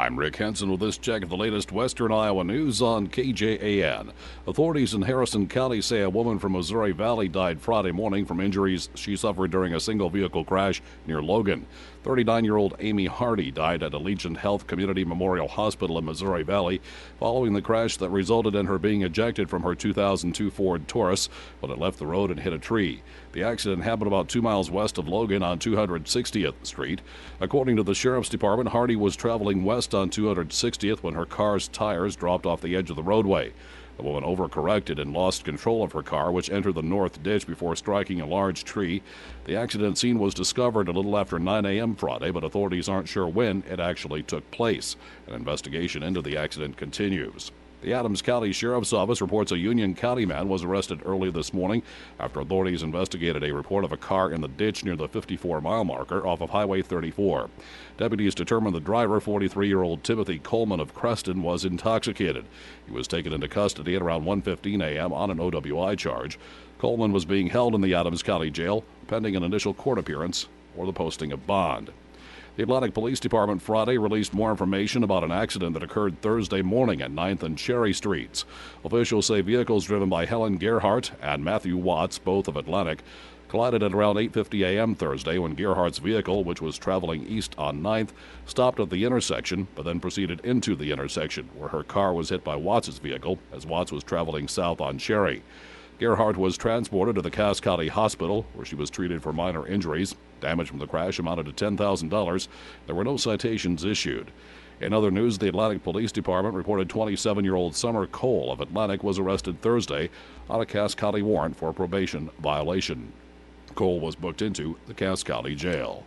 I'm Rick Henson with this check of the latest Western Iowa news on KJAN. Authorities in Harrison County say a woman from Missouri Valley died Friday morning from injuries she suffered during a single-vehicle crash near Logan. 39-year-old Amy Hardy died at Allegiant Health Community Memorial Hospital in Missouri Valley following the crash that resulted in her being ejected from her 2002 Ford Taurus when it left the road and hit a tree. The accident happened about 2 miles west of Logan on 260th Street. According to the Sheriff's Department, Hardy was traveling west on 260th when her car's tires dropped off the edge of the roadway. The woman overcorrected and lost control of her car, which entered the north ditch before striking a large tree. The accident scene was discovered a little after 9 a.m. Friday, but authorities aren't sure when it actually took place. An investigation into the accident continues. The Adams County Sheriff's Office reports a Union County man was arrested early this morning after authorities investigated a report of a car in the ditch near the 54-mile marker off of Highway 34. Deputies determined the driver, 43-year-old Timothy Coleman of Creston, was intoxicated. He was taken into custody at around 1:15 a.m. on an OWI charge. Coleman was being held in the Adams County Jail pending an initial court appearance or the posting of bond. The Atlantic Police Department Friday released more information about an accident that occurred Thursday morning at 9th and Cherry Streets. Officials say vehicles driven by Helen Gerhart and Matthew Watts, both of Atlantic, collided at around 8:50 a.m. Thursday when Gerhart's vehicle, which was traveling east on 9th, stopped at the intersection but then proceeded into the intersection, where her car was hit by Watts' vehicle as Watts was traveling south on Cherry. Gerhart was transported to the Cass County Hospital, where she was treated for minor injuries. Damage from the crash amounted to $10,000. There were no citations issued. In other news, the Atlantic Police Department reported 27-year-old Summer Cole of Atlantic was arrested Thursday on a Cass County warrant for probation violation. Cole was booked into the Cass County Jail.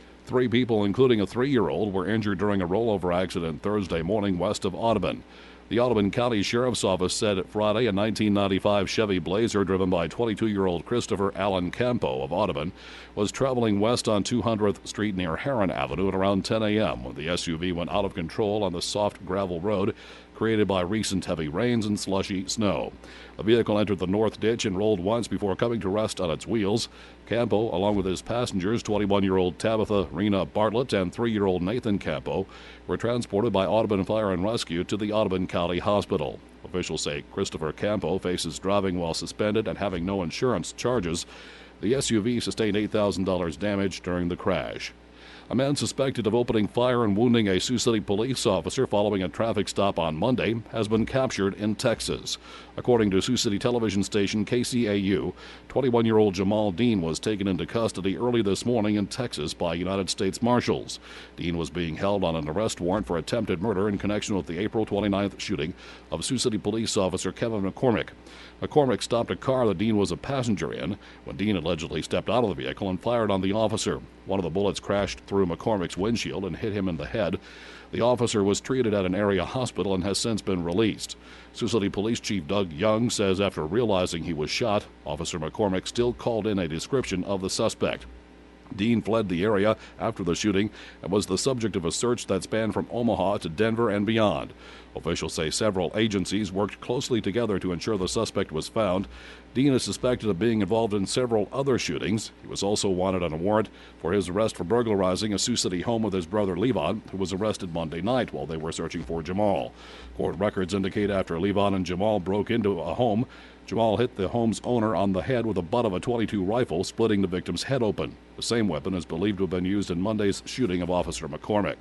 3 people, including a 3-year-old, were injured during a rollover accident Thursday morning west of Audubon. The Audubon County Sheriff's Office said Friday a 1995 Chevy Blazer driven by 22-year-old Christopher Allen Campo of Audubon was traveling west on 200th Street near Heron Avenue at around 10 a.m. when the SUV went out of control on the soft gravel road created by recent heavy rains and slushy snow. The vehicle entered the north ditch and rolled once before coming to rest on its wheels. Campo, along with his passengers, 21-year-old Tabitha Rena Bartlett and 3-year-old Nathan Campo, were transported by Audubon Fire and Rescue to the Audubon County Hospital. Officials say Christopher Campo faces driving while suspended and having no insurance charges. The SUV sustained $8,000 damage during the crash. A man suspected of opening fire and wounding a Sioux City police officer following a traffic stop on Monday has been captured in Texas. According to Sioux City television station KCAU, 21-year-old Jamal Dean was taken into custody early this morning in Texas by United States Marshals. Dean was being held on an arrest warrant for attempted murder in connection with the April 29th shooting of Sioux City police officer Kevin McCormick. McCormick stopped a car that Dean was a passenger in when Dean allegedly stepped out of the vehicle and fired on the officer. One of the bullets crashed through McCormick's windshield and hit him in the head. The officer was treated at an area hospital and has since been released. Sioux City Police Chief Doug Young says after realizing he was shot, Officer McCormick still called in a description of the suspect. Dean fled the area after the shooting and was the subject of a search that spanned from Omaha to Denver and beyond. Officials say several agencies worked closely together to ensure the suspect was found. Dean is suspected of being involved in several other shootings. He was also wanted on a warrant for his arrest for burglarizing a Sioux City home with his brother Levon, who was arrested Monday night while they were searching for Jamal. Court records indicate after Levon and Jamal broke into a home, Jamal hit the home's owner on the head with the butt of a .22 rifle, splitting the victim's head open. The same weapon is believed to have been used in Monday's shooting of Officer McCormick.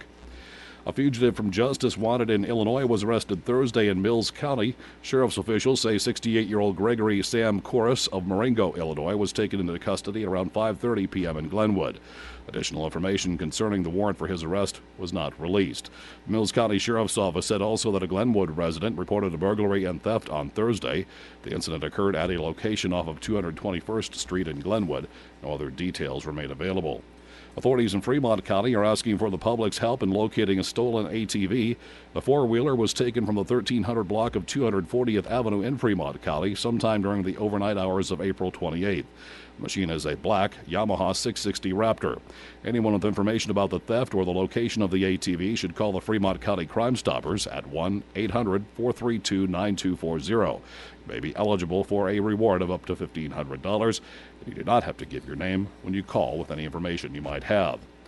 A fugitive from justice wanted in Illinois was arrested Thursday in Mills County. Sheriff's officials say 68-year-old Gregory Sam Corris of Marengo, Illinois, was taken into custody around 5:30 p.m. in Glenwood. Additional information concerning the warrant for his arrest was not released. The Mills County Sheriff's Office said also that a Glenwood resident reported a burglary and theft on Thursday. The incident occurred at a location off of 221st Street in Glenwood. No other details remain available. Authorities in Fremont County are asking for the public's help in locating a stolen ATV. The four-wheeler was taken from the 1300 block of 240th Avenue in Fremont County sometime during the overnight hours of April 28th. The machine is a black Yamaha 660 Raptor. Anyone with information about the theft or the location of the ATV should call the Fremont County Crime Stoppers at 1-800-432-9240. You may be eligible for a reward of up to $1,500. You do not have to give your name when you call with any information you might have.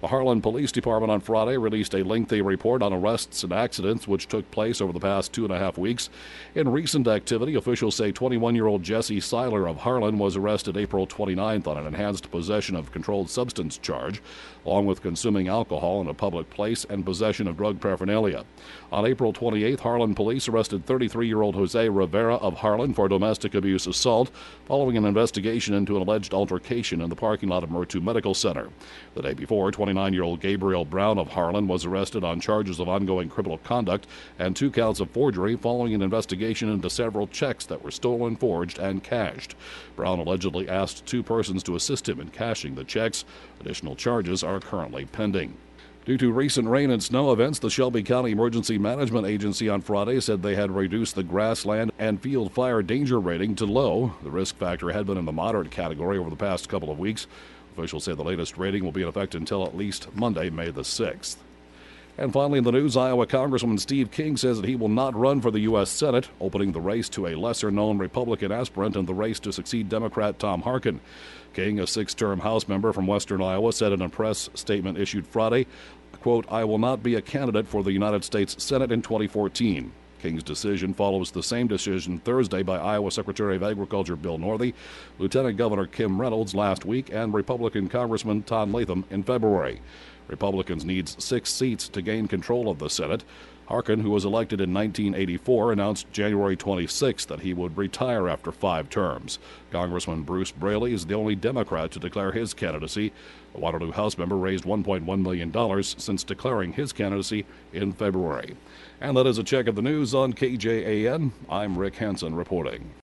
The Harlan Police Department on Friday released a lengthy report on arrests and accidents which took place over the past 2.5 weeks. In recent activity, officials say 21-year-old Jesse Seiler of Harlan was arrested April 29th on an enhanced possession of controlled substance charge, along with consuming alcohol in a public place and possession of drug paraphernalia. On April 28th, Harlan police arrested 33-year-old Jose Rivera of Harlan for domestic abuse assault following an investigation into an alleged altercation in the parking lot of Murtu Medical Center. The day before, 29-year-old Gabriel Brown of Harlan was arrested on charges of ongoing criminal conduct and 2 counts of forgery following an investigation into several checks that were stolen, forged, and cashed. Brown allegedly asked 2 persons to assist him in cashing the checks. Additional charges are currently pending. Due to recent rain and snow events, the Shelby County Emergency Management Agency on Friday said they had reduced the grassland and field fire danger rating to low. The risk factor had been in the moderate category over the past couple of weeks. Officials say the latest rating will be in effect until at least Monday, May the 6th. And finally in the news, Iowa Congressman Steve King says that he will not run for the U.S. Senate, opening the race to a lesser-known Republican aspirant in the race to succeed Democrat Tom Harkin. King, a 6-term House member from western Iowa, said in a press statement issued Friday, quote, "I will not be a candidate for the United States Senate in 2014. King's decision follows the same decision Thursday by Iowa Secretary of Agriculture Bill Northey, Lieutenant Governor Kim Reynolds last week, and Republican Congressman Todd Latham in February. Republicans need 6 seats to gain control of the Senate. Harkin, who was elected in 1984, announced January 26 that he would retire after 5 terms. Congressman Bruce Braley is the only Democrat to declare his candidacy. The Waterloo House member raised $1.1 million since declaring his candidacy in February. And that is a check of the news on KJAN. I'm Rick Hansen reporting.